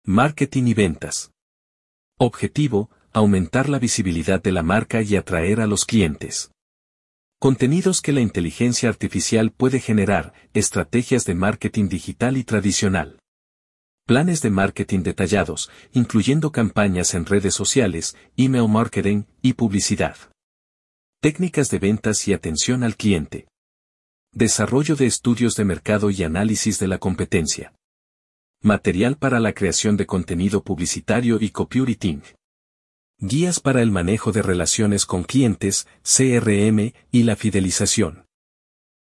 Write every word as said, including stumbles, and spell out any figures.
Marketing y ventas. Objetivo: aumentar la visibilidad de la marca y atraer a los clientes. Contenidos que la inteligencia artificial puede generar, estrategias de marketing digital y tradicional. Planes de marketing detallados, incluyendo campañas en redes sociales, email marketing y publicidad. Técnicas de ventas y atención al cliente. Desarrollo de estudios de mercado y análisis de la competencia. Material para la creación de contenido publicitario y copywriting. Guías para el manejo de relaciones con clientes, C R M y la fidelización.